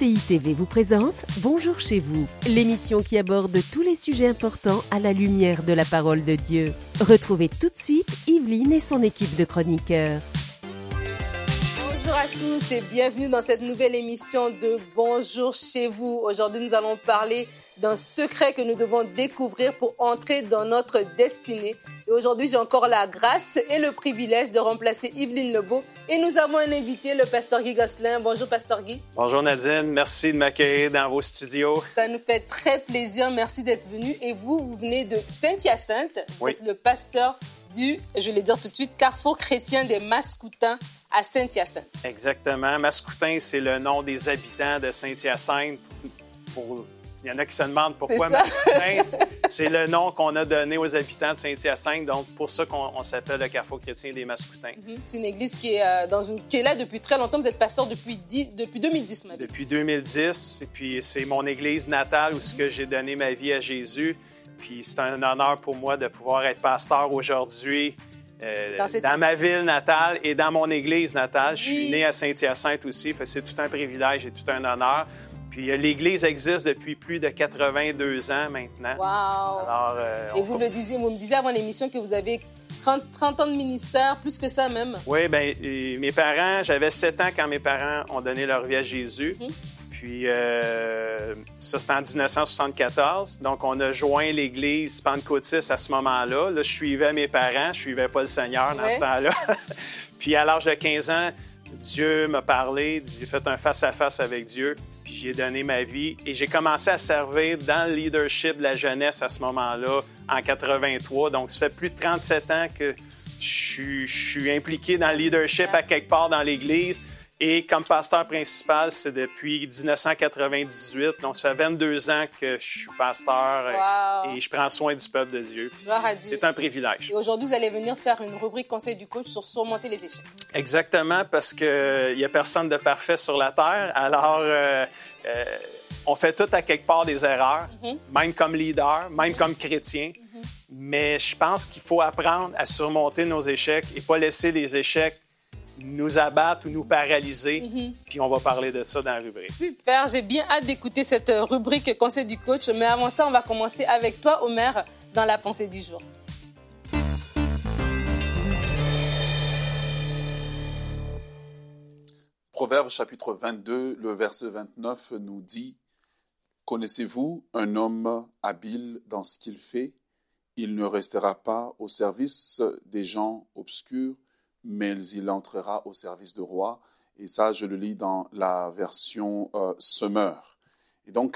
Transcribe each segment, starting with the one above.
CCI TV vous présente Bonjour chez vous, l'émission qui aborde tous les sujets importants à la lumière de la parole de Dieu. Retrouvez tout de suite Yveline et son équipe de chroniqueurs. Bonjour à tous et bienvenue dans cette nouvelle émission de Bonjour chez vous. Aujourd'hui, nous allons parler d'un secret que nous devons découvrir pour entrer dans notre destinée. Et aujourd'hui, j'ai encore la grâce et le privilège de remplacer Yveline Lebeau. Et nous avons un invité, le pasteur Guy Gosselin. Bonjour, pasteur Guy. Bonjour Nadine, merci de m'accueillir dans vos studios. Ça nous fait très plaisir, merci d'être venu. Et vous venez de Saint-Hyacinthe, vous êtes le pasteur du, je vais le dire tout de suite, Carrefour chrétien des Mascoutins à Saint-Hyacinthe. Exactement. Mascoutins, c'est le nom des habitants de Saint-Hyacinthe. Il y en a qui se demandent pourquoi Mascoutins. C'est le nom qu'on a donné aux habitants de Saint-Hyacinthe. Donc, pour ça qu'on s'appelle le Carrefour chrétien des Mascoutins. C'est une église qui est là depuis très longtemps. Vous êtes pasteur depuis 2010 maintenant. Depuis 2010. Et puis, c'est mon église natale où j'ai donné ma vie à Jésus. Puis, c'est un honneur pour moi de pouvoir être pasteur aujourd'hui. Dans ma ville natale et dans mon église natale. Je suis né à Saint-Hyacinthe aussi, c'est tout un privilège et tout un honneur. Puis l'église existe depuis plus de 82 ans maintenant. Wow! Alors, et vous me disiez avant l'émission que vous avez 30 ans de ministère, plus que ça même. Oui, bien, mes parents, j'avais 7 ans quand mes parents ont donné leur vie à Jésus. Puis ça, c'était en 1974. Donc, on a joint l'Église pentecôtiste à ce moment-là. Là, je suivais mes parents. Je ne suivais pas le Seigneur dans ce temps-là. Puis, à l'âge de 15 ans, Dieu m'a parlé. J'ai fait un face-à-face avec Dieu. Puis, j'y ai donné ma vie. Et j'ai commencé à servir dans le leadership de la jeunesse à ce moment-là, en 83. Donc, ça fait plus de 37 ans que je suis impliqué dans le leadership à quelque part dans l'Église. Et comme pasteur principal, c'est depuis 1998. Donc, ça fait 22 ans que je suis pasteur et je prends soin du peuple de Dieu. C'est un privilège. Et aujourd'hui, vous allez venir faire une rubrique Conseil du coach sur surmonter les échecs. Exactement, parce qu'il n'y a personne de parfait sur la terre. Alors, on fait tout à quelque part des erreurs, même comme leader, même comme chrétien. Mais je pense qu'il faut apprendre à surmonter nos échecs et pas laisser les échecs nous abattre ou nous paralyser. Puis on va parler de ça dans la rubrique. Super, j'ai bien hâte d'écouter cette rubrique Conseil du coach. Mais avant ça, on va commencer avec toi, Omer, dans la pensée du jour. Proverbe chapitre 22, le verset 29 nous dit « Connaissez-vous un homme habile dans ce qu'il fait? Il ne restera pas au service des gens obscurs, mais il entrera au service du roi. » Et ça, je le lis dans la version Semeur. Et donc,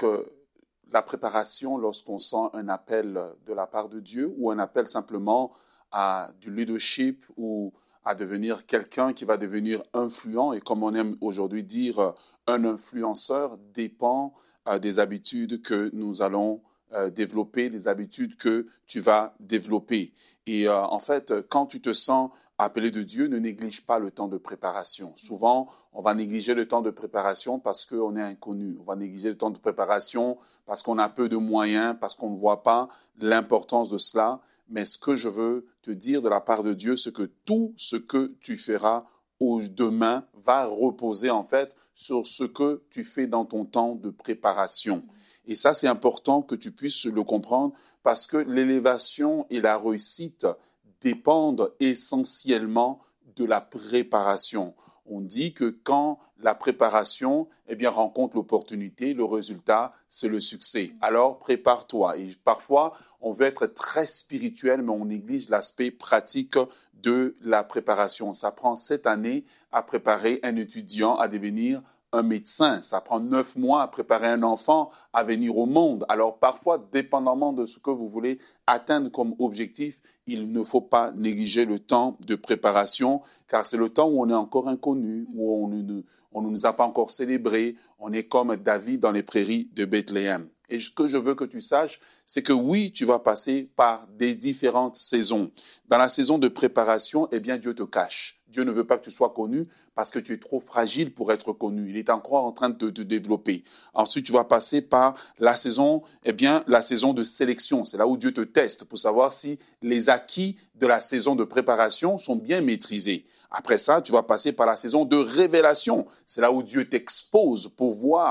la préparation, lorsqu'on sent un appel de la part de Dieu ou un appel simplement à du leadership ou à devenir quelqu'un qui va devenir influent, et comme on aime aujourd'hui dire, un influenceur dépend des habitudes que nous allons développer, des habitudes que tu vas développer. Et en fait, quand tu te sens appelé de Dieu, ne néglige pas le temps de préparation. Souvent, on va négliger le temps de préparation parce qu'on est inconnu. On va négliger le temps de préparation parce qu'on a peu de moyens, parce qu'on ne voit pas l'importance de cela. Mais ce que je veux te dire de la part de Dieu, c'est que tout ce que tu feras demain va reposer en fait sur ce que tu fais dans ton temps de préparation. Et ça, c'est important que tu puisses le comprendre parce que l'élévation et la réussite dépendent essentiellement de la préparation. On dit que quand la préparation rencontre l'opportunité, le résultat, c'est le succès. Alors, prépare-toi. Et parfois, on veut être très spirituel, mais on néglige l'aspect pratique de la préparation. Ça prend 7 années à préparer un étudiant à devenir un médecin. Ça prend 9 mois à préparer un enfant à venir au monde. Alors parfois, dépendamment de ce que vous voulez atteindre comme objectif, il ne faut pas négliger le temps de préparation, car c'est le temps où on est encore inconnu, où on ne nous a pas encore célébré. On est comme David dans les prairies de Bethléem. Et ce que je veux que tu saches, c'est que oui, tu vas passer par des différentes saisons. Dans la saison de préparation, Dieu te cache. Dieu ne veut pas que tu sois connu parce que tu es trop fragile pour être connu. Il est encore en train de te développer. Ensuite, tu vas passer par la saison, la saison de sélection. C'est là où Dieu te teste pour savoir si les acquis de la saison de préparation sont bien maîtrisés. Après ça, tu vas passer par la saison de révélation. C'est là où Dieu t'expose pour voir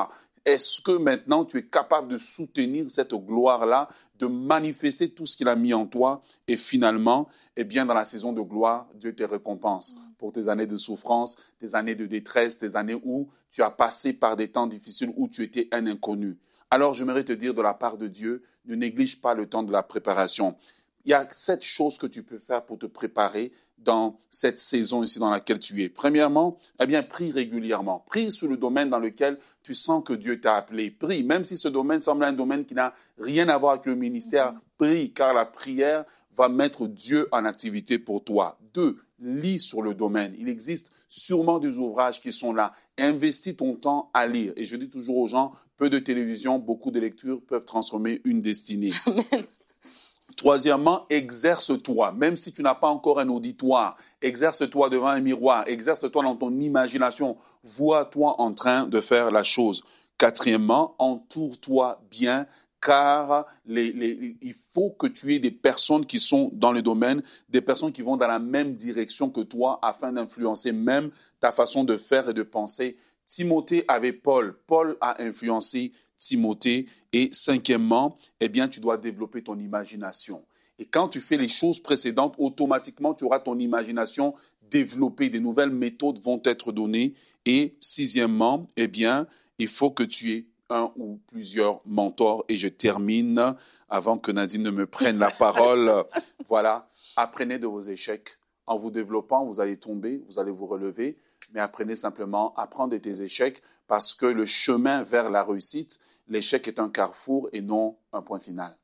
est-ce que maintenant tu es capable de soutenir cette gloire-là, de manifester tout ce qu'il a mis en toi et finalement, eh bien, dans la saison de gloire, Dieu te récompense pour tes années de souffrance, tes années de détresse, tes années où tu as passé par des temps difficiles, où tu étais un inconnu. Alors, j'aimerais te dire de la part de Dieu, ne néglige pas le temps de la préparation. Il y a 7 choses que tu peux faire pour te préparer dans cette saison ici dans laquelle tu es. Premièrement, eh bien, prie régulièrement. Prie sur le domaine dans lequel tu sens que Dieu t'a appelé. Prie, même si ce domaine semble un domaine qui n'a rien à voir avec le ministère. Prie, car la prière va mettre Dieu en activité pour toi. 2, lis sur le domaine. Il existe sûrement des ouvrages qui sont là. Investis ton temps à lire. Et je dis toujours aux gens, peu de télévision, beaucoup de lectures peuvent transformer une destinée. Amen. Troisièmement, exerce-toi. Même si tu n'as pas encore un auditoire, exerce-toi devant un miroir, exerce-toi dans ton imagination. Vois-toi en train de faire la chose. Quatrièmement, entoure-toi bien, car il faut que tu aies des personnes qui sont dans le domaine, des personnes qui vont dans la même direction que toi afin d'influencer même ta façon de faire et de penser. Timothée avait Paul. Paul a influencé Timothée. Et cinquièmement, eh bien, tu dois développer ton imagination. Et quand tu fais les choses précédentes, automatiquement, tu auras ton imagination développée. Des nouvelles méthodes vont être données. Et sixièmement, eh bien, il faut que tu aies un ou plusieurs mentors. Et je termine avant que Nadine ne me prenne la parole. Voilà, apprenez de vos échecs. En vous développant, vous allez tomber, vous allez vous relever. Mais apprenez simplement à apprendre de tes échecs parce que le chemin vers la réussite, l'échec est un carrefour et non un point final.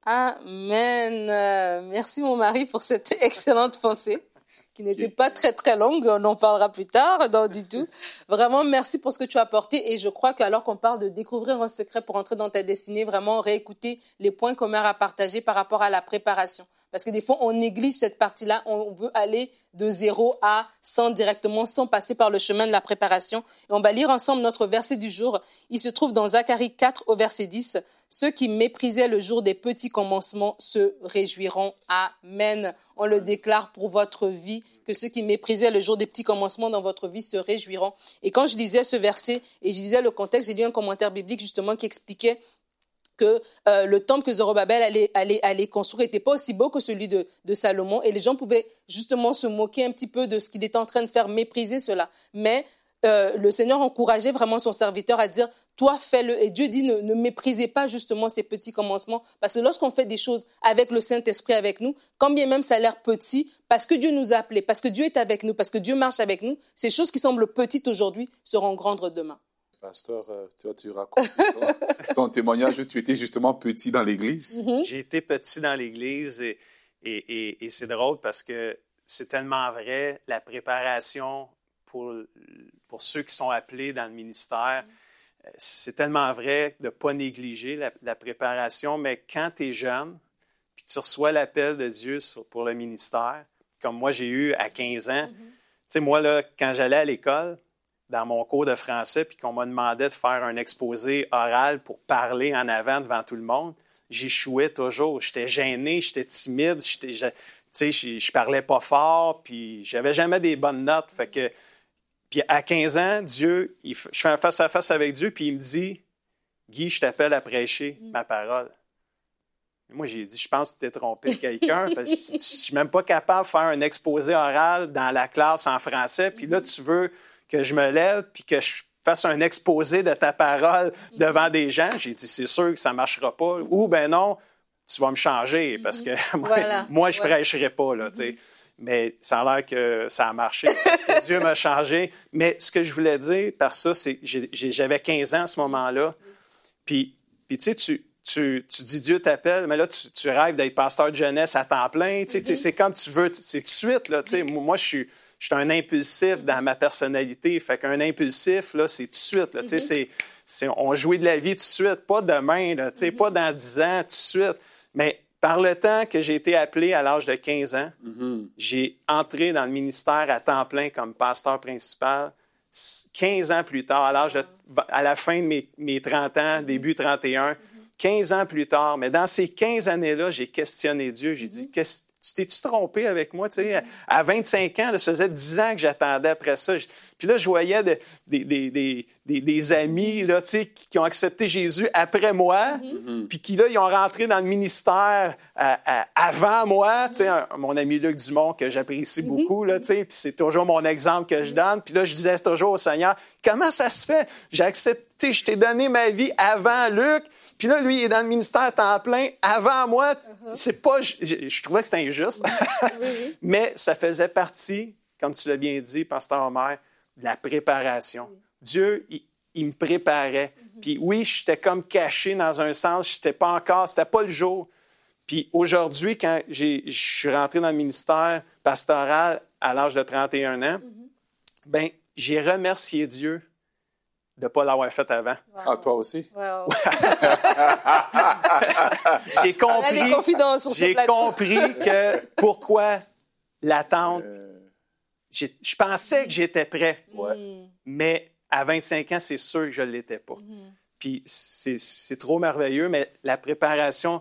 Amen. Merci mon mari pour cette excellente pensée qui n'était pas très très longue, on en parlera plus tard, non du tout. Vraiment, merci pour ce que tu as apporté et je crois qu'alors qu'on parle de découvrir un secret pour entrer dans ta destinée, vraiment réécouter les points qu'on a à partager par rapport à la préparation. Parce que des fois, on néglige cette partie-là, on veut aller de 0 à 100 directement sans passer par le chemin de la préparation. Et on va lire ensemble notre verset du jour. Il se trouve dans Zacharie 4 au verset 10. Ceux qui méprisaient le jour des petits commencements se réjouiront. Amen. On le déclare pour votre vie, que ceux qui méprisaient le jour des petits commencements dans votre vie se réjouiront. Et quand je lisais ce verset et je lisais le contexte, j'ai lu un commentaire biblique justement qui expliquait que le temple que Zorobabel allait construire n'était pas aussi beau que celui de Salomon. Et les gens pouvaient justement se moquer un petit peu de ce qu'il était en train de faire, mépriser cela. Mais le Seigneur encourageait vraiment son serviteur à dire « Toi, fais-le ». Et Dieu dit ne méprisez pas justement ces petits commencements. Parce que lorsqu'on fait des choses avec le Saint-Esprit avec nous, quand bien même ça a l'air petit, parce que Dieu nous a appelés, parce que Dieu est avec nous, parce que Dieu marche avec nous, ces choses qui semblent petites aujourd'hui seront grandes demain. Pasteur, toi, tu racontes ton témoignage où tu étais justement petit dans l'Église. J'ai été petit dans l'Église et c'est drôle parce que c'est tellement vrai, la préparation pour ceux qui sont appelés dans le ministère, c'est tellement vrai de ne pas négliger la préparation, mais quand tu es jeune, puis tu reçois l'appel de Dieu pour le ministère, comme moi j'ai eu à 15 ans, tu sais, moi, là, quand j'allais à l'école, dans mon cours de français, puis qu'on m'a demandé de faire un exposé oral pour parler en avant devant tout le monde, j'échouais toujours. J'étais gêné, j'étais timide, je parlais pas fort, puis j'avais jamais des bonnes notes. Fait que, puis à 15 ans, je fais un face-à-face avec Dieu, puis il me dit « Guy, je t'appelle à prêcher ma parole. » Moi, j'ai dit « Je pense que tu t'es trompé de quelqu'un, parce que je suis même pas capable de faire un exposé oral dans la classe en français, puis là, tu veux que je me lève puis que je fasse un exposé de ta parole devant des gens. » J'ai dit, c'est sûr que ça ne marchera pas. Ou, ben non, tu vas me changer parce que moi, je ne prêcherai pas. Là, mais ça a l'air que ça a marché parce que Dieu m'a changé. Mais ce que je voulais dire par ça, c'est que j'avais 15 ans à ce moment-là. Puis tu sais, tu dis Dieu t'appelle, mais là, tu rêves d'être pasteur de jeunesse à temps plein. C'est comme tu veux, c'est tout de suite. Là, moi, je suis un impulsif dans ma personnalité. Fait qu'un impulsif, là, c'est tout de suite. Là, on jouit de la vie tout de suite, pas demain, là, pas dans 10 ans, tout de suite. Mais par le temps que j'ai été appelé à l'âge de 15 ans, j'ai entré dans le ministère à temps plein comme pasteur principal. 15 ans plus tard, à la fin de mes 30 ans, début 31, 15 ans plus tard, mais dans ces 15 années-là, j'ai questionné Dieu. J'ai dit, t'es-tu trompé avec moi? À 25 ans, là, ça faisait 10 ans que j'attendais après ça. Puis là, je voyais des des amis là, qui ont accepté Jésus après moi, puis qui, là, ils ont rentré dans le ministère avant moi. Mon ami Luc Dumont, que j'apprécie beaucoup, là, puis c'est toujours mon exemple que je donne. Puis là, je disais toujours au Seigneur, comment ça se fait? J'ai accepté, je t'ai donné ma vie avant Luc, puis là, lui, il est dans le ministère à temps plein avant moi. C'est pas, je trouvais que c'était injuste, mais ça faisait partie, comme tu l'as bien dit, Pasteur Omer, de la préparation. Dieu, il me préparait. Puis oui, j'étais comme caché dans un sens, c'était pas le jour. Puis aujourd'hui, quand je suis rentré dans le ministère pastoral à l'âge de 31 ans, ben j'ai remercié Dieu de ne pas l'avoir fait avant. Wow. Ah, toi aussi? Wow. J'ai compris que pourquoi l'attente. Je pensais que j'étais prêt, mais à 25 ans, c'est sûr que je ne l'étais pas. Puis c'est trop merveilleux, mais la préparation,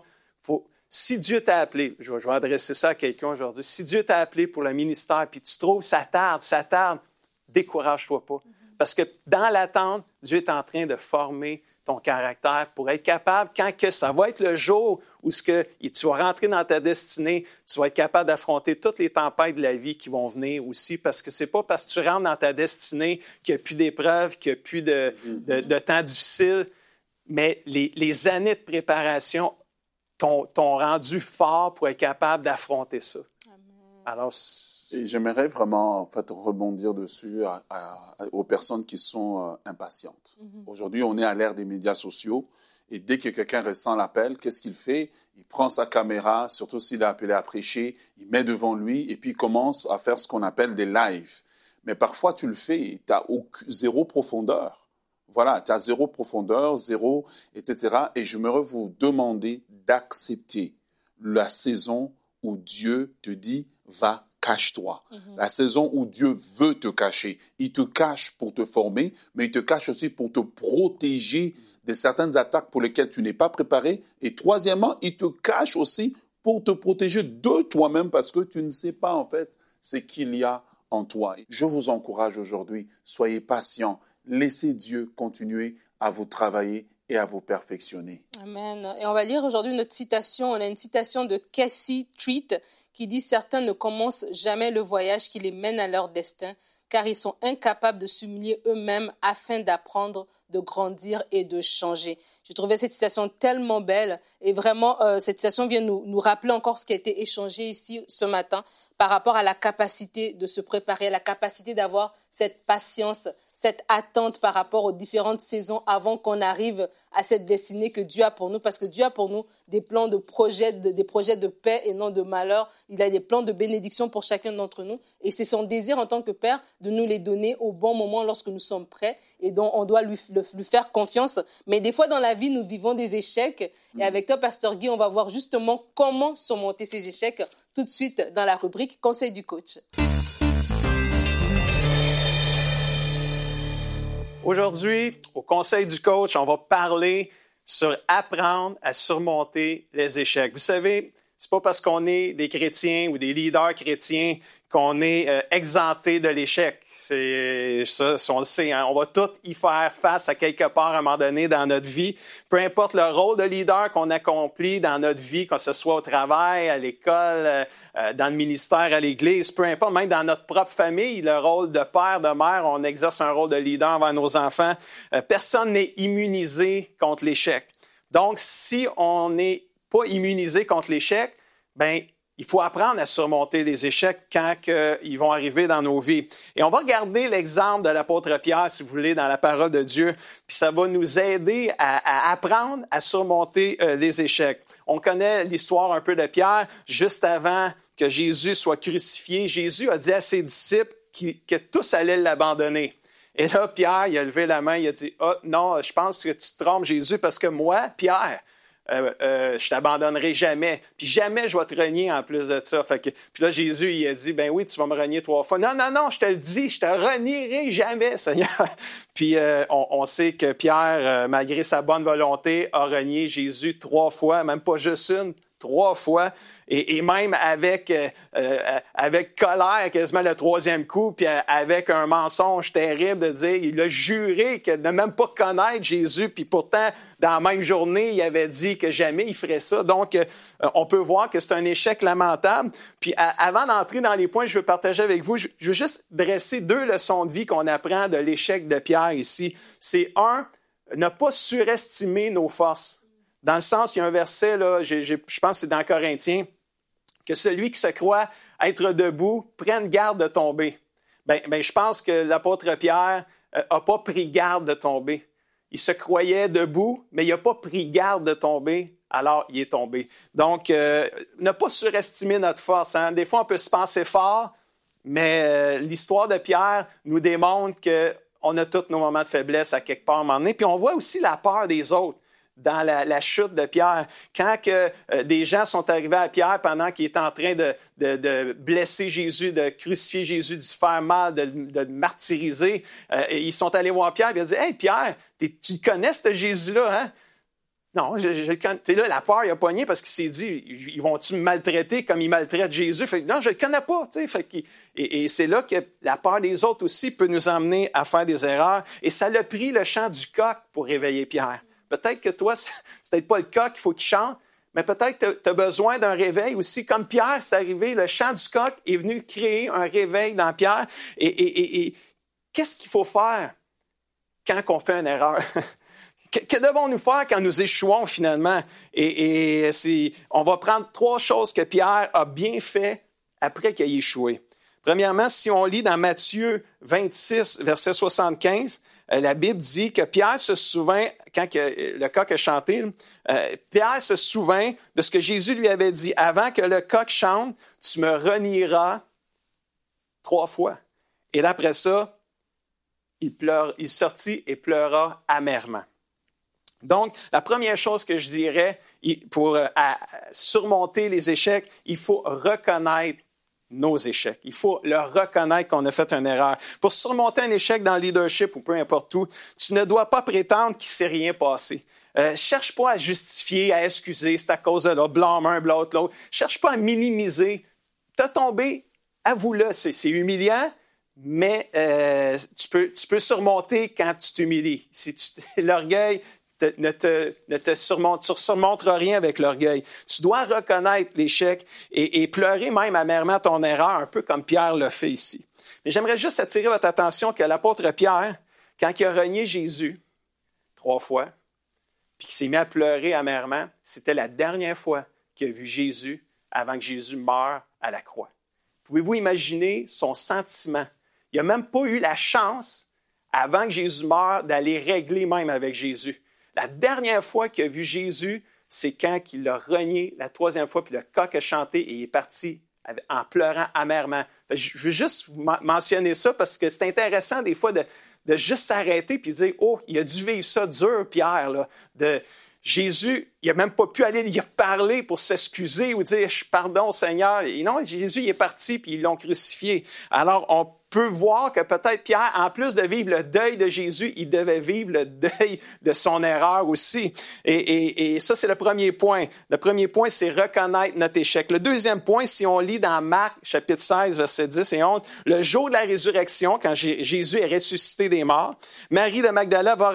si Dieu t'a appelé, je vais adresser ça à quelqu'un aujourd'hui, si Dieu t'a appelé pour le ministère, puis tu trouves ça tarde, décourage-toi pas. Parce que dans l'attente, Dieu est en train de former ton caractère pour être capable, quand que ça va être le jour où tu vas rentrer dans ta destinée, tu vas être capable d'affronter toutes les tempêtes de la vie qui vont venir aussi, parce que c'est pas parce que tu rentres dans ta destinée qu'il n'y a plus d'épreuves, qu'il n'y a plus de temps difficiles, mais les années de préparation t'ont rendu fort pour être capable d'affronter ça. Amen. Alors, et j'aimerais vraiment rebondir dessus aux personnes qui sont impatientes. Aujourd'hui, on est à l'ère des médias sociaux et dès que quelqu'un ressent l'appel, qu'est-ce qu'il fait? Il prend sa caméra, surtout s'il est appelé à prêcher, il met devant lui et puis il commence à faire ce qu'on appelle des lives. Mais parfois, tu le fais, tu as zéro profondeur. Voilà, tu as zéro profondeur, zéro, etc. Et j'aimerais vous demander d'accepter la saison où Dieu te dit « va ». Cache-toi. La saison où Dieu veut te cacher. Il te cache pour te former, mais il te cache aussi pour te protéger de certaines attaques pour lesquelles tu n'es pas préparé. Et troisièmement, il te cache aussi pour te protéger de toi-même parce que tu ne sais pas en fait ce qu'il y a en toi. Je vous encourage aujourd'hui, soyez patients. Laissez Dieu continuer à vous travailler et à vous perfectionner. Amen. Et on va lire aujourd'hui notre citation. On a une citation de Cassie Treat qui dit « Certains ne commencent jamais le voyage qui les mène à leur destin, car ils sont incapables de s'humilier eux-mêmes afin d'apprendre, de grandir et de changer. » J'ai trouvé cette citation tellement belle et vraiment, cette citation vient nous rappeler encore ce qui a été échangé ici ce matin par rapport à la capacité de se préparer, la capacité d'avoir cette patience, cette attente par rapport aux différentes saisons avant qu'on arrive à cette destinée que Dieu a pour nous. Parce que Dieu a pour nous des plans des projets de paix et non de malheur. Il a des plans de bénédiction pour chacun d'entre nous. Et c'est son désir en tant que Père de nous les donner au bon moment lorsque nous sommes prêts et dont on doit lui faire confiance. Mais des fois dans la vie, nous vivons des échecs. Et avec toi, Pasteur Guy, on va voir justement comment surmonter ces échecs tout de suite dans la rubrique Conseil du coach. Aujourd'hui, au Conseil du coach, on va parler sur apprendre à surmonter les échecs. Vous savez, c'est pas parce qu'on est des chrétiens ou des leaders chrétiens qu'on est exempté de l'échec. C'est ça, on le sait, hein? On va tous y faire face à quelque part à un moment donné dans notre vie. Peu importe le rôle de leader qu'on accomplit dans notre vie, que ce soit au travail, à l'école, dans le ministère, à l'église, peu importe, même dans notre propre famille, le rôle de père, de mère, on exerce un rôle de leader envers nos enfants. Personne n'est immunisé contre l'échec. Donc, si on n'est pas immunisé contre l'échec, ben il faut apprendre à surmonter les échecs quand ils vont arriver dans nos vies. Et on va regarder l'exemple de l'apôtre Pierre, si vous voulez, dans la parole de Dieu, puis ça va nous aider à apprendre à surmonter les échecs. On connaît l'histoire un peu de Pierre. Juste avant que Jésus soit crucifié, Jésus a dit à ses disciples que tous allaient l'abandonner. Et là, Pierre, il a levé la main, il a dit « Ah, non, je pense que tu te trompes, Jésus, parce que moi, Pierre, je t'abandonnerai jamais. Puis jamais je vais te renier en plus de ça. Puis là, Jésus, il a dit, ben oui, tu vas me renier 3 fois. Non, je te le dis, je te renierai jamais, Seigneur. Puis on sait que Pierre, malgré sa bonne volonté, a renié Jésus 3 fois, même pas juste une, 3 fois, et même avec colère, quasiment le 3e coup, puis avec un mensonge terrible de dire, il a juré de ne même pas connaître Jésus, puis pourtant, dans la même journée, il avait dit que jamais il ferait ça. Donc, on peut voir que c'est un échec lamentable. Puis, avant d'entrer dans les points que je veux partager avec vous, je veux juste dresser 2 leçons de vie qu'on apprend de l'échec de Pierre ici. C'est 1, ne pas surestimer nos forces. Dans le sens, il y a un verset, là, je pense que c'est dans Corinthiens, que celui qui se croit être debout prenne garde de tomber. Ben, je pense que l'apôtre Pierre n'a pas pris garde de tomber. Il se croyait debout, mais il n'a pas pris garde de tomber, alors il est tombé. Donc, ne pas surestimer notre force. Hein? Des fois, on peut se penser fort, mais l'histoire de Pierre nous démontre qu'on a tous nos moments de faiblesse à quelque part à un moment donné. Puis on voit aussi la peur des autres dans la chute de Pierre. Quand des gens sont arrivés à Pierre pendant qu'il était en train de blesser Jésus, de crucifier Jésus, de se faire mal, de le martyriser, ils sont allés voir Pierre et ils ont dit « Hey Pierre, tu connais ce Jésus-là, hein? » Non, t'es là, la peur, il a pogné parce qu'il s'est dit, ils vont-tu me maltraiter comme ils maltraitent Jésus? Fait que, non, je le connais pas. Et c'est là que la peur des autres aussi peut nous emmener à faire des erreurs. Et ça l'a pris le chant du coq pour réveiller Pierre. Peut-être que toi, c'est peut-être pas le coq qu'il faut qu'il chante, mais peut-être que tu as besoin d'un réveil aussi. Comme Pierre, c'est arrivé, le chant du coq est venu créer un réveil dans Pierre. Et qu'est-ce qu'il faut faire quand on fait une erreur? Que devons-nous faire quand nous échouons finalement? On va prendre 3 choses que Pierre a bien fait après qu'il ait échoué. Premièrement, si on lit dans Matthieu 26, verset 75, la Bible dit que Pierre se souvint, quand le coq a chanté, Pierre se souvint de ce que Jésus lui avait dit. Avant que le coq chante, tu me renieras 3 fois. Et là, après ça, il sortit et pleura amèrement. Donc, la première chose que je dirais pour surmonter les échecs, il faut reconnaître nos échecs. Il faut le reconnaître qu'on a fait une erreur. Pour surmonter un échec dans le leadership ou peu importe où, tu ne dois pas prétendre qu'il ne s'est rien passé. Cherche pas à justifier, à excuser, c'est à cause de l'autre, blâme un, blâme l'autre. Cherche pas à minimiser. T'as tombé, avoue-le, c'est humiliant, mais tu peux surmonter quand tu t'humilies. Si l'orgueil ne surmontre rien avec l'orgueil. Tu dois reconnaître l'échec et pleurer même amèrement ton erreur, un peu comme Pierre l'a fait ici. Mais j'aimerais juste attirer votre attention que l'apôtre Pierre, quand il a renié Jésus 3 fois, puis qu'il s'est mis à pleurer amèrement, c'était la dernière fois qu'il a vu Jésus avant que Jésus meure à la croix. Pouvez-vous imaginer son sentiment? Il n'a même pas eu la chance, avant que Jésus meure, d'aller régler même avec Jésus. La dernière fois qu'il a vu Jésus, c'est quand il l'a renié la 3e fois, puis le coq a chanté et il est parti en pleurant amèrement. Je veux juste mentionner ça parce que c'est intéressant des fois de juste s'arrêter puis dire « Oh, il a dû vivre ça dur, Pierre, là, de Jésus, il n'a même pas pu aller lui parler pour s'excuser ou dire « Pardon, Seigneur ». Et non, Jésus il est parti puis ils l'ont crucifié. Alors, on peut voir que peut-être Pierre, en plus de vivre le deuil de Jésus, il devait vivre le deuil de son erreur aussi. Et ça, c'est le premier point. Le premier point, c'est reconnaître notre échec. Le deuxième point, si on lit dans Marc, chapitre 16, versets 10 et 11, le jour de la résurrection, quand Jésus est ressuscité des morts, Marie de Magdala va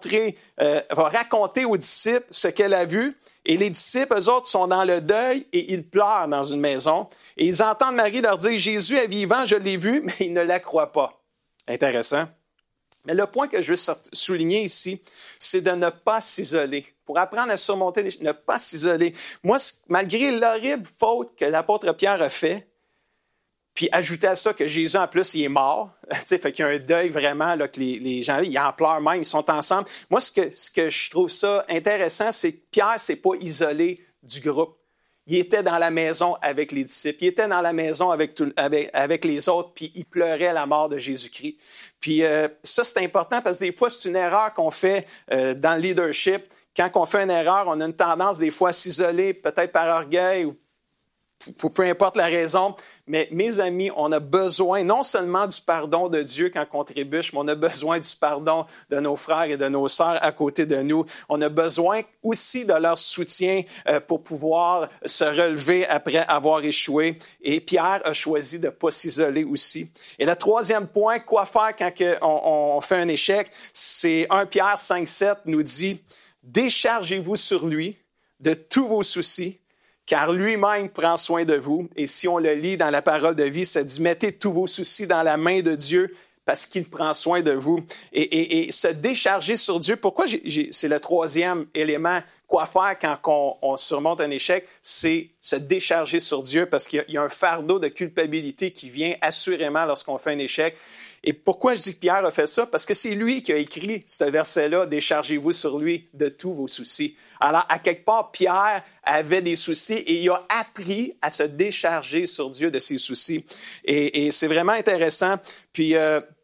raconter aux disciples ce qu'elle a vu. Et les disciples, eux autres, sont dans le deuil et ils pleurent dans une maison. Et ils entendent Marie leur dire « Jésus est vivant, je l'ai vu », mais ils ne la croient pas. Intéressant. Mais le point que je veux souligner ici, c'est de ne pas s'isoler. Pour apprendre à surmonter ne pas s'isoler. Moi, malgré l'horrible faute que l'apôtre Pierre a fait, puis ajouter à ça que Jésus, en plus, il est mort. Fait qu'il y a un deuil vraiment, là, que les gens, ils en pleurent même, ils sont ensemble. Moi, ce que je trouve ça intéressant, c'est que Pierre s'est pas isolé du groupe. Il était dans la maison avec les disciples. Il était dans la maison avec les autres, puis il pleurait la mort de Jésus-Christ. Puis ça, c'est important parce que des fois, c'est une erreur qu'on fait dans le leadership. Quand on fait une erreur, on a une tendance des fois à s'isoler, peut-être par orgueil ou peu importe la raison. Mais mes amis, on a besoin non seulement du pardon de Dieu quand on trébuche, mais on a besoin du pardon de nos frères et de nos sœurs à côté de nous. On a besoin aussi de leur soutien pour pouvoir se relever après avoir échoué. Et Pierre a choisi de ne pas s'isoler aussi. Et le troisième point, quoi faire quand on fait un échec, c'est 1 Pierre 5,7 nous dit « Déchargez-vous sur lui de tous vos soucis, car lui-même prend soin de vous. » Et si on le lit dans la parole de vie, ça dit « Mettez tous vos soucis dans la main de Dieu, parce qu'il prend soin de vous. » Et se décharger sur Dieu, pourquoi c'est le troisième élément, quoi faire quand on surmonte un échec, c'est se décharger sur Dieu, parce qu'il y a un fardeau de culpabilité qui vient assurément lorsqu'on fait un échec. Et pourquoi je dis que Pierre a fait ça? Parce que c'est lui qui a écrit ce verset-là, « Déchargez-vous sur lui de tous vos soucis ». Alors, à quelque part, Pierre avait des soucis et il a appris à se décharger sur Dieu de ses soucis. Et c'est vraiment intéressant. Puis,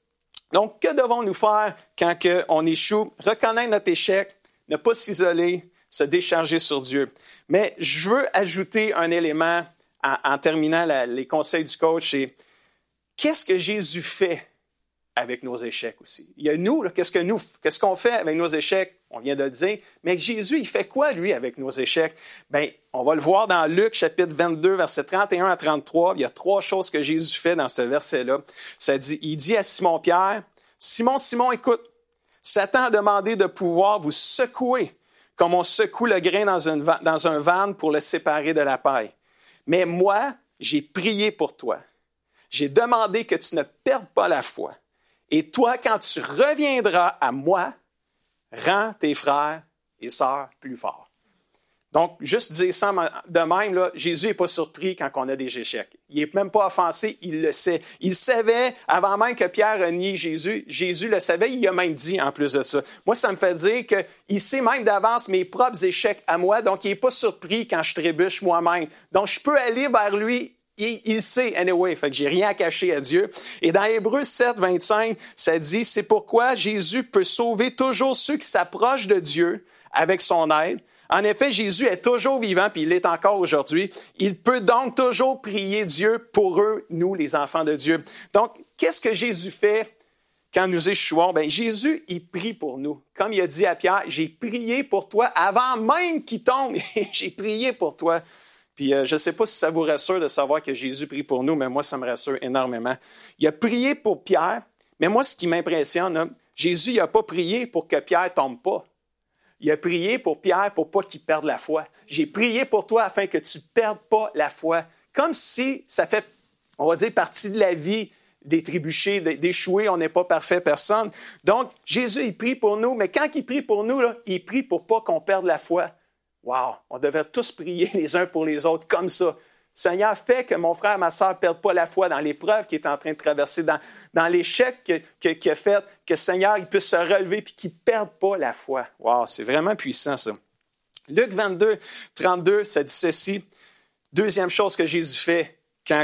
donc, que devons-nous faire quand on échoue? Reconnaître notre échec, ne pas s'isoler, se décharger sur Dieu. Mais je veux ajouter un élément en terminant les conseils du coach, c'est qu'est-ce que Jésus fait avec nos échecs aussi? Il y a nous, là, qu'est-ce qu'on fait avec nos échecs? On vient de le dire. Mais Jésus, il fait quoi, lui, avec nos échecs? Bien, on va le voir dans Luc, chapitre 22, versets 31 à 33. Il y a 3 choses que Jésus fait dans ce verset-là. Il dit à Simon-Pierre, « Simon, Simon, écoute, Satan a demandé de pouvoir vous secouer comme on secoue le grain dans un van pour le séparer de la paille. Mais moi, j'ai prié pour toi. J'ai demandé que tu ne perdes pas la foi. Et toi, quand tu reviendras à moi, rends tes frères et sœurs plus forts. » Donc, juste dire ça de même, là, Jésus n'est pas surpris quand on a des échecs. Il n'est même pas offensé, il le sait. Il savait, avant même que Pierre a nié Jésus, Jésus le savait, il a même dit en plus de ça. Moi, ça me fait dire qu'il sait même d'avance mes propres échecs à moi, donc il n'est pas surpris quand je trébuche moi-même. Donc, je peux aller vers lui. Il sait, anyway, fait que j'ai rien à cacher à Dieu. Et dans Hébreux 7, 25, ça dit, « C'est pourquoi Jésus peut sauver toujours ceux qui s'approchent de Dieu avec son aide. En effet, Jésus est toujours vivant, puis il l'est encore aujourd'hui. Il peut donc toujours prier Dieu pour eux, nous, les enfants de Dieu. » Donc, qu'est-ce que Jésus fait quand nous échouons? Bien, Jésus, il prie pour nous. Comme il a dit à Pierre, « J'ai prié pour toi avant même qu'il tombe. J'ai prié pour toi. » Puis je ne sais pas si ça vous rassure de savoir que Jésus prie pour nous, mais moi, ça me rassure énormément. Il a prié pour Pierre, mais moi, ce qui m'impressionne, là, Jésus n'a pas prié pour que Pierre ne tombe pas. Il a prié pour Pierre pour pas qu'il perde la foi. J'ai prié pour toi afin que tu ne perdes pas la foi. Comme si ça fait, on va dire, partie de la vie des trébuchés, d'échouer, on n'est pas parfait, personne. Donc, Jésus, il prie pour nous, mais quand il prie pour nous, là, il prie pour pas qu'on perde la foi. Wow! On devrait tous prier les uns pour les autres comme ça. Seigneur, fais que mon frère et ma sœur ne perdent pas la foi dans l'épreuve qu'il est en train de traverser, dans l'échec qu'il a fait, que Seigneur, il puisse se relever et qu'il ne perde pas la foi. Wow! C'est vraiment puissant, ça. Luc 22, 32, ça dit ceci. Deuxième chose que Jésus fait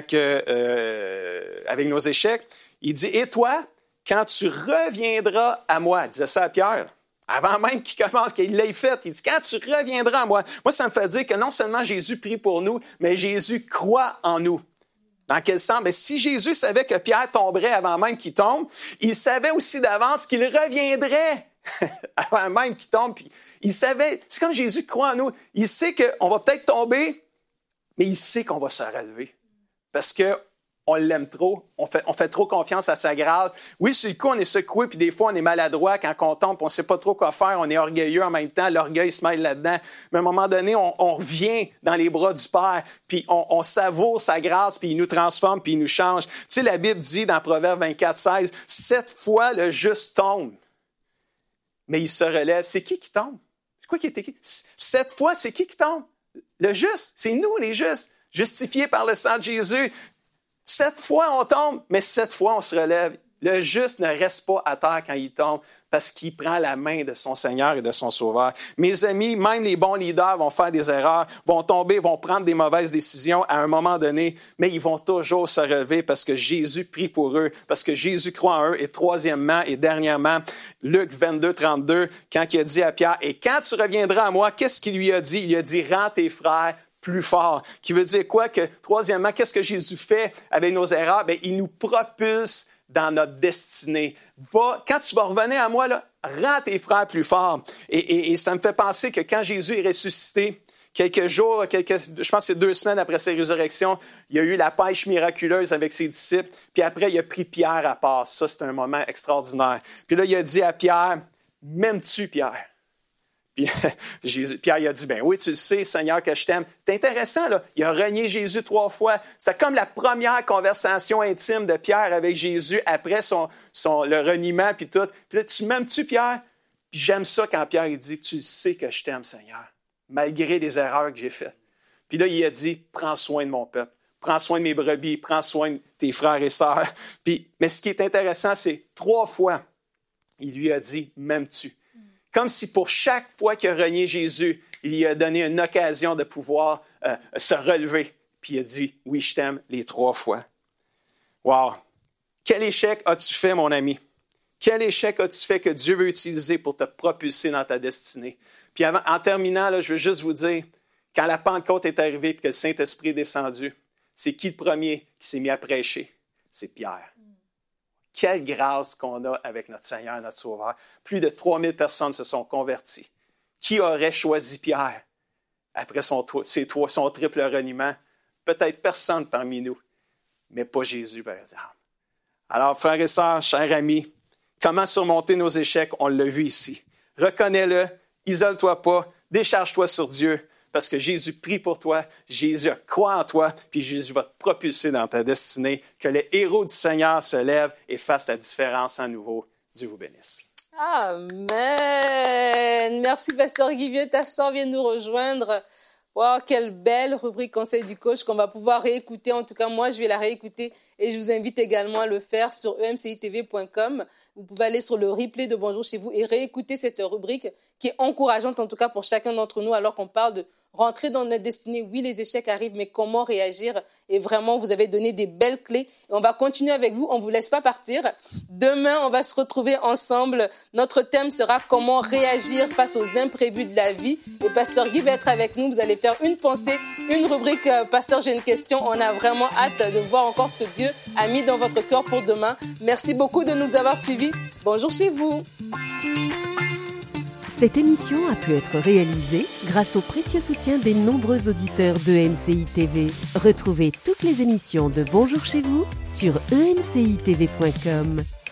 avec nos échecs, il dit, « Et toi, quand tu reviendras à moi, » il disait ça à Pierre, avant même qu'il commence, qu'il l'ait fait, il dit, « Quand tu reviendras à moi. » Moi, ça me fait dire que non seulement Jésus prie pour nous, mais Jésus croit en nous. Dans quel sens? Mais si Jésus savait que Pierre tomberait avant même qu'il tombe, il savait aussi d'avance qu'il reviendrait avant même qu'il tombe. Puis il savait, c'est comme Jésus croit en nous. Il sait qu'on va peut-être tomber, mais il sait qu'on va se relever. Parce que on l'aime trop, on fait trop confiance à sa grâce. Oui, sur le coup, on est secoué, puis des fois, on est maladroit quand on tombe, puis on ne sait pas trop quoi faire, on est orgueilleux en même temps, l'orgueil se mêle là-dedans. Mais à un moment donné, on revient dans les bras du Père, puis on savoure sa grâce, puis il nous transforme, puis il nous change. Tu sais, la Bible dit dans Proverbe 24, 16, « 7 fois le juste tombe, mais il se relève. » C'est qui tombe? C'est quoi qui est écrit? 7 fois, c'est qui tombe? Le juste, c'est nous les justes, justifiés par le sang de Jésus. 7 fois on tombe, mais 7 fois on se relève. Le juste ne reste pas à terre quand il tombe parce qu'il prend la main de son Seigneur et de son Sauveur. Mes amis, même les bons leaders vont faire des erreurs, vont tomber, vont prendre des mauvaises décisions à un moment donné, mais ils vont toujours se relever parce que Jésus prie pour eux, parce que Jésus croit en eux. Et troisièmement et dernièrement, Luc 22, 32, quand il a dit à Pierre, « Et quand tu reviendras à moi, qu'est-ce qu'il lui a dit? » Il lui a dit, « Rends tes frères plus fort. Qui veut dire quoi? Que, troisièmement, qu'est-ce que Jésus fait avec nos erreurs? Bien, il nous propulse dans notre destinée. Quand tu vas revenir à moi, là, rends tes frères plus forts. Et ça me fait penser que quand Jésus est ressuscité, quelques jours, je pense que c'est 2 semaines après sa résurrection, il y a eu la pêche miraculeuse avec ses disciples. Puis après, il a pris Pierre à part. Ça, c'est un moment extraordinaire. Puis là, il a dit à Pierre, « M'aimes-tu, Pierre? » Puis Pierre il a dit, « Ben oui, tu le sais, Seigneur, que je t'aime. » C'est intéressant, là. Il a renié Jésus 3 fois. C'est comme la première conversation intime de Pierre avec Jésus après le reniement, puis tout. Puis là, « Tu m'aimes-tu, Pierre? » Puis j'aime ça quand Pierre il dit, « Tu sais que je t'aime, Seigneur, malgré les erreurs que j'ai faites. » Puis là, il a dit, « Prends soin de mon peuple. Prends soin de mes brebis. Prends soin de tes frères et sœurs. » Mais ce qui est intéressant, c'est 3 fois, il lui a dit, « M'aimes-tu? » Comme si pour chaque fois qu'il a renié Jésus, il lui a donné une occasion de pouvoir se relever. Puis il a dit, « Oui, je t'aime » les 3 fois. Wow! Quel échec as-tu fait, mon ami? Quel échec as-tu fait que Dieu veut utiliser pour te propulser dans ta destinée? Puis en terminant, là, je veux juste vous dire, quand la Pentecôte est arrivée et que le Saint-Esprit est descendu, c'est qui le premier qui s'est mis à prêcher? C'est Pierre. Quelle grâce qu'on a avec notre Seigneur, notre Sauveur. Plus de 3000 personnes se sont converties. Qui aurait choisi Pierre après son triple reniement? Peut-être personne parmi nous, mais pas Jésus, par exemple. Alors, frères et sœurs, chers amis, comment surmonter nos échecs? On l'a vu ici. Reconnais-le, isole-toi pas, décharge-toi sur Dieu, parce que Jésus prie pour toi, Jésus croit en toi, puis Jésus va te propulser dans ta destinée. Que les héros du Seigneur se lèvent et fassent la différence à nouveau. Dieu vous bénisse. Amen. Merci, Pasteur Guy. Ta sœur vient nous rejoindre. Wow, quelle belle rubrique Conseil du coach qu'on va pouvoir réécouter. En tout cas, moi, je vais la réécouter et je vous invite également à le faire sur emcitv.com. Vous pouvez aller sur le replay de Bonjour chez vous et réécouter cette rubrique qui est encourageante, en tout cas pour chacun d'entre nous, alors qu'on parle de rentrer dans notre destinée. Oui, les échecs arrivent, mais comment réagir? Et vraiment, vous avez donné des belles clés. Et on va continuer avec vous. On ne vous laisse pas partir. Demain, on va se retrouver ensemble. Notre thème sera comment réagir face aux imprévus de la vie. Et Pasteur Guy va être avec nous. Vous allez faire une pensée, une rubrique Pasteur, j'ai une question. On a vraiment hâte de voir encore ce que Dieu a mis dans votre cœur pour demain. Merci beaucoup de nous avoir suivis. Bonjour chez vous. Cette émission a pu être réalisée grâce au précieux soutien des nombreux auditeurs de MCI TV. Retrouvez toutes les émissions de Bonjour chez vous sur emcitv.com.